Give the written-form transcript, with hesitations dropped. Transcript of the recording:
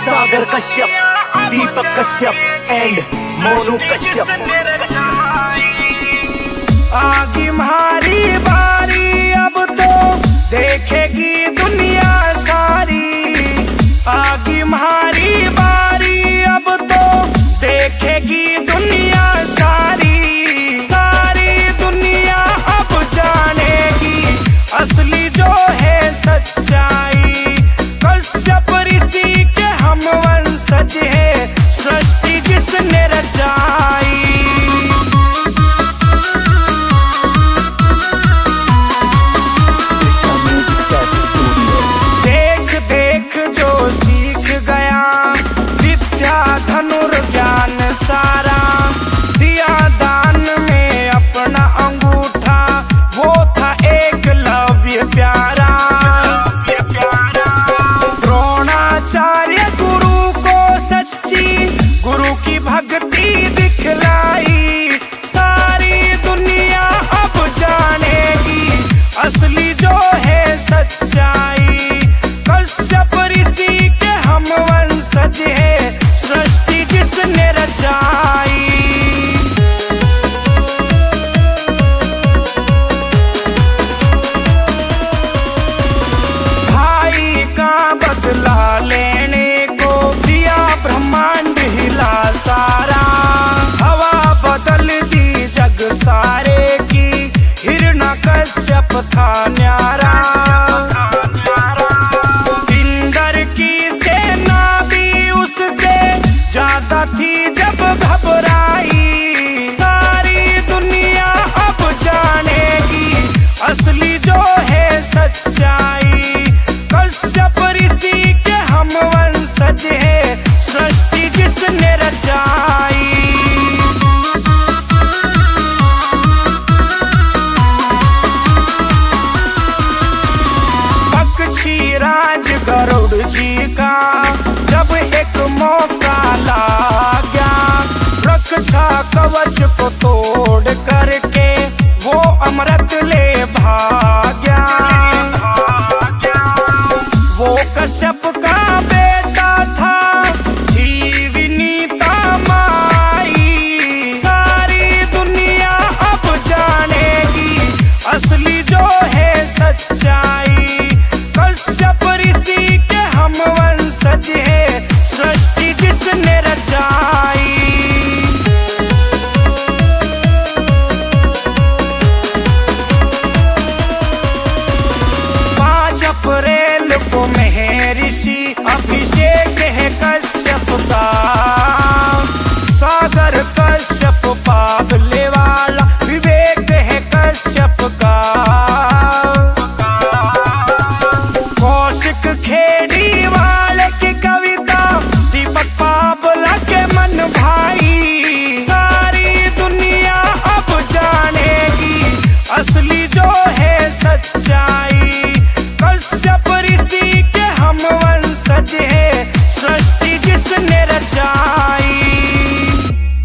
सागर Kashyap, Deepak Kashyap and Monu Kashyap. आगी हमारी बारी अब तो देखेगी दुनिया सारी। आगी हमारी बारी अब तो देखेगी दुनिया सारी। सारी दुनिया अब जानेगी असली जो है सच्चाई। कश्यप ऋषि के हम वंशज है, सृष्टि जिसने रचाई। देख देख जो सीख गया विद्या धनुर्ज्ञान सारा। दिया दान में अपना अंगूठा, वो था एकलव्य प्यारा। द्रोणाचार्य गुरु को सच्ची गुरु की भक्ति दिखलाई। सारी दुनिया अब जानेगी असली जो है सच्चाई। कश्यप ऋषि के हम वंशज है, सृष्टि जिसने रचाई। भाई का बदला लेने को दिया ब्रह्मांड हिला सारा। हवा बदल दी जग सारे की, हिरण्यकश्यप था न्यारा। इंद्र की सेना भी उससे ज्यादा थी जब घबराई। सारी दुनिया अब जानेगी असली जो है सच्चाई। कश्यप ऋषि के हम वंशज है, सृष्टि जिसने रचाई। राज गरुड़ जी का जब एक मौका लगा, रक्षा कवच को तोड़ करके वो अमृत ले भाग्या। वो कश्यप का बेटा था, थी विनीता माई। सारी दुनिया अब जानेगी असली जो है सच्चाई। कश्यप ऋषि के हम वंशज है, सृष्टि जिसने रचाई। 5 अप्रैल को महर्षि अभिषेक है कश्यप का।